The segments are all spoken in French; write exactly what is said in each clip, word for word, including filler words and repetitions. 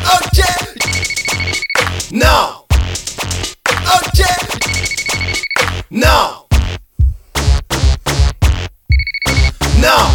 Ok. Non. Ok. Non. Non.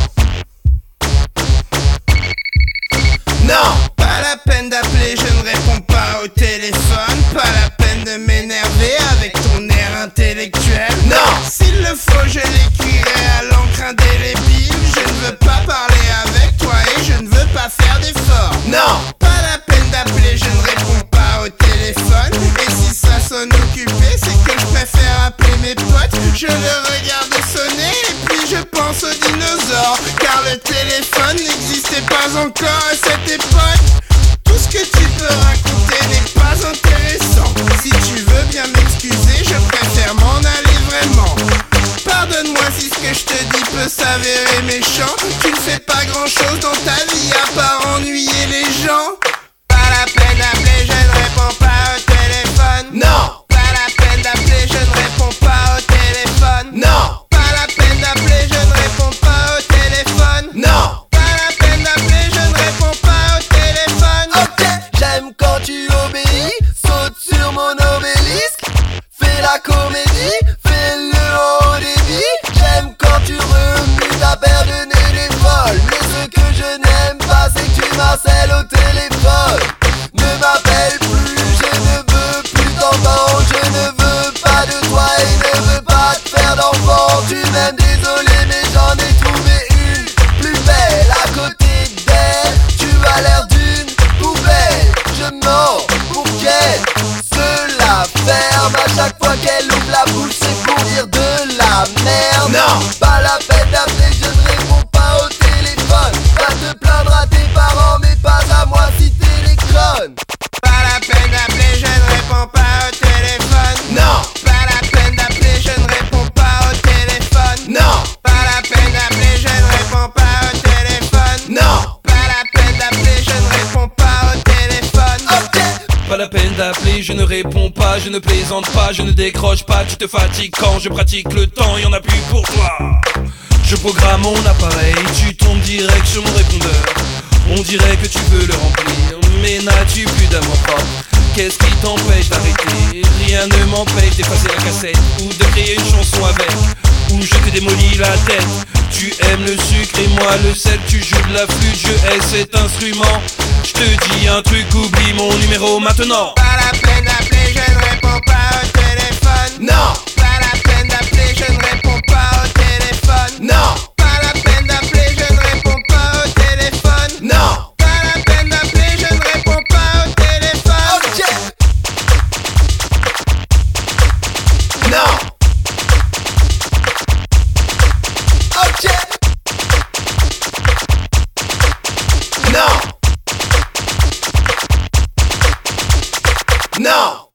Non. Pas la peine d'appeler, je ne réponds pas au téléphone. Pas la peine de m'énerver avec ton air intellectuel. Non. S'il le faut, je l'écrirai à l'encre indélébile. Je ne veux pas parler avec toi et je ne veux pas faire d'efforts. Non. Pas la peine d'appeler, je ne réponds pas au téléphone. Et si ça sonne occupé, c'est que je préfère appeler mes potes. Je le regarde sonner et puis je pense aux dinosaures. Car le téléphone n'existait pas encore à cette époque. Tout ce que tu peux raconter n'est pas intéressant. Si tu veux bien m'excuser, je préfère m'en aller vraiment. Pardonne-moi si ce que je te dis peut s'avérer méchant. Tu ne fais pas grand chose dans ta vie à part ennuyer les gens. Pas la peine d'appeler, je ne réponds pas au téléphone. Non. Pas la peine d'appeler, je ne réponds pas au téléphone. Non. Pas la peine d'appeler, je ne réponds pas au téléphone. Non. Pas la peine d'appeler, je ne réponds pas au téléphone. Ok. J'aime quand tu obéis. Saute sur mon obélisque. Fais la comédie. Fais-le en haut débit. J'aime quand tu remues ta paire de nez des folles. Mais ce que je n'aime pas, c'est que tu m'harcèles au téléphone. Ne m'appelle plus, je ne veux plus t'entendre. Je ne veux pas de toi et ne veux pas te faire d'enfant. Tu m'aimes, désolé, mais j'en ai trouvé une plus belle à côté d'elle. Tu as l'air d'une poubelle. Je mens pour qu'elle se la ferme. À chaque fois qu'elle ouvre la bouche, c'est pour dire de la merde. Non. Pas la peine d'appeler, je ne réponds pas au téléphone. Va te plaindre à tes parents, mais pas à moi si télécrone. Pas la peine d'appeler, je ne réponds pas au téléphone. Non. Pas la peine d'appeler, je ne réponds pas au téléphone. Non. Pas la peine d'appeler, je ne réponds pas au téléphone. Non. Pas la peine d'appeler, je ne réponds pas au téléphone. Ok. Pas la peine d'appeler, je ne réponds pas, je ne plaisante pas, je ne décroche pas, tu te fatigues quand je pratique le temps, y en a plus pour toi. Je programme mon appareil, tu tombes direct sur mon répondeur. On dirait que tu veux le remplir, mais n'as-tu plus d'amour propre? Qu'est-ce qui t'empêche d'arrêter? Rien ne m'empêche d'effacer la cassette ou de créer une chanson avec, où je te démolis la tête. Tu aimes le sucre et moi le sel, tu joues de la flûte, je hais cet instrument. Je te dis un truc, oublie mon numéro maintenant. Pas la peine d'appeler, je ne réponds pas au téléphone. Non. Pas la peine d'appeler, je ne réponds pas au téléphone. Non. Pas la peine d'appeler, je ne réponds pas au téléphone. Non. Pas la peine d'appeler, je ne réponds pas au téléphone. Ok. Non. Ok. Non. Non.